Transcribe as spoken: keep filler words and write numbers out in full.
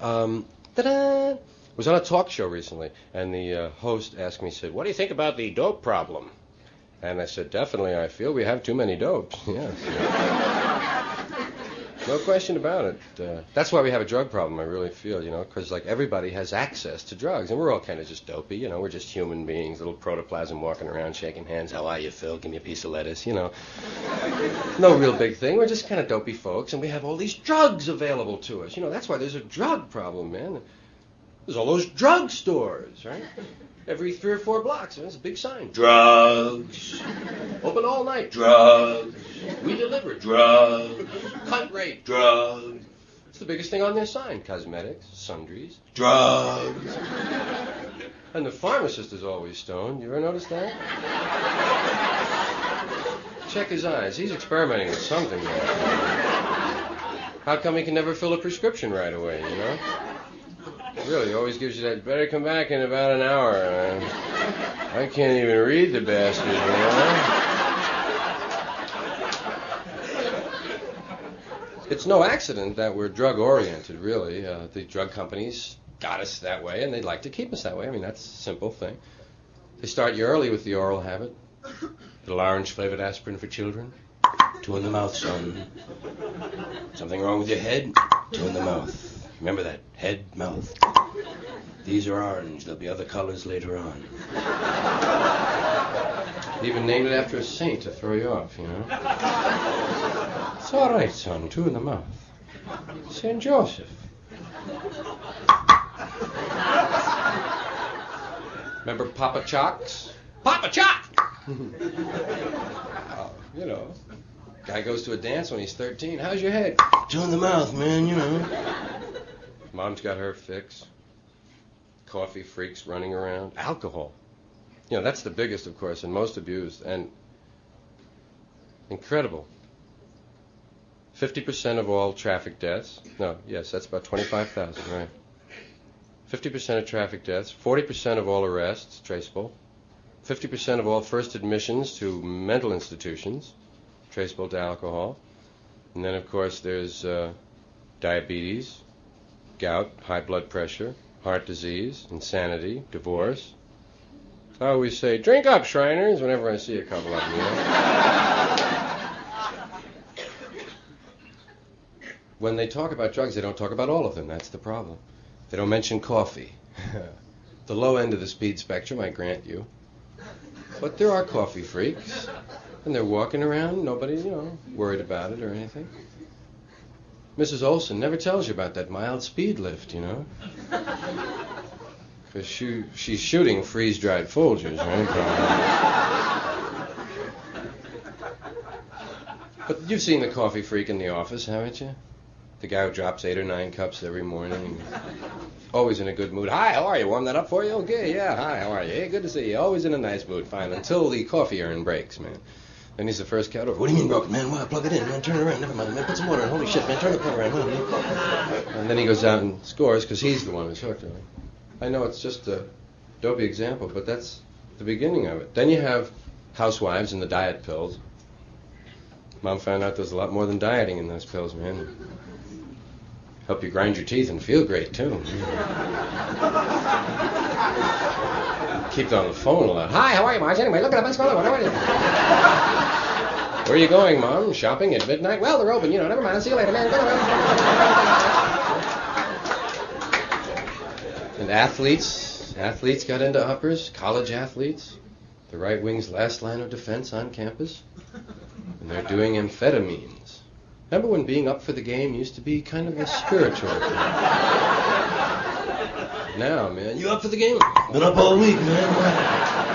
Um, ta-da! Was on a talk show recently, and the uh, host asked me, said, "What do you think about the dope problem?" And I said, "Definitely, I feel we have too many dopes." Yes. No question about it. Uh, that's why we have a drug problem, I really feel, you know, because, like, everybody has access to drugs, and we're all kind of just dopey, you know, we're just human beings, little protoplasm walking around, shaking hands. "How are you, Phil? Give me a piece of lettuce," you know. No real big thing. We're just kind of dopey folks, and we have all these drugs available to us. You know, that's why there's a drug problem, man. There's all those drug stores, right? Every three or four blocks, there's a big sign. Drugs. Open all night. Drugs. We deliver. Drugs. Cut rate. Drugs. It's the biggest thing on their sign. Cosmetics, sundries, drugs. And the pharmacist is always stoned. You ever notice that? Check his eyes. He's experimenting with something. How come he can never fill a prescription right away, you know? Really, he always gives you that, "Better come back in about an hour." Uh, I can't even read the bastard, you know? It's no accident that we're drug-oriented, really. Uh, the drug companies got us that way, and they'd like to keep us that way. I mean, that's a simple thing. They start you early with the oral habit. Little orange-flavored aspirin for children. Two in the mouth, son. Something wrong with your head? Two in the mouth. Remember that, head, mouth. These are orange. There'll be other colors later on. Even named it after a saint to throw you off, you know. It's all right, son. Two in the mouth. Saint Joseph. Remember Papa Chocks? Papa Choc! uh, you know, guy goes to a dance when he's thirteen. "How's your head?" "Two in the mouth, man, you know." Mom's got her fix. Coffee freaks running around. Alcohol. You know, that's the biggest, of course, and most abused. And incredible. fifty percent of all traffic deaths. No, yes, that's about twenty-five thousand, right. fifty percent of traffic deaths. forty percent of all arrests, traceable. fifty percent of all first admissions to mental institutions, traceable to alcohol. And then, of course, there's uh, diabetes, gout, high blood pressure, heart disease, insanity, divorce. I always say, "Drink up, Shriners," whenever I see a couple of them, you know? When they talk about drugs, they don't talk about all of them. That's the problem. They don't mention coffee. The low end of the speed spectrum, I grant you. But there are coffee freaks, and they're walking around, nobody, you know, worried about it or anything. Missus Olson never tells you about that mild speed lift, you know? Because she, she's shooting freeze-dried Folgers, right? But you've seen the coffee freak in the office, haven't you? The guy who drops eight or nine cups every morning. Always in a good mood. "Hi, how are you? Warm that up for you?" "Okay, yeah, hi, how are you? Hey, good to see you." Always in a nice mood, fine, until the coffee urn breaks, man. Then he's the first cat over. "What do you mean broken, man? Well, plug it in, man. Turn it around. Never mind, man. Put some water in. Holy shit, man. Turn the plug around. Man. And then he goes out and scores because he's the one who's hooked on it. I know it's just a dopey example, but that's the beginning of it. Then you have housewives and the diet pills. Mom found out there's a lot more than dieting in those pills, man. Help you grind your teeth and feel great, too. Keep on the phone a lot. "Hi, how are you, Marge? Anyway, look at up. Let's go. What are you? Where are you going, Mom? Shopping at midnight? Well, they're open, you know. Never mind. I'll see you later, man. Go around." And athletes, athletes got into uppers, college athletes. The right wing's last line of defense on campus. And they're doing amphetamines. Remember when being up for the game used to be kind of a spiritual thing? Now, man, you up for the game? Been up all week, man.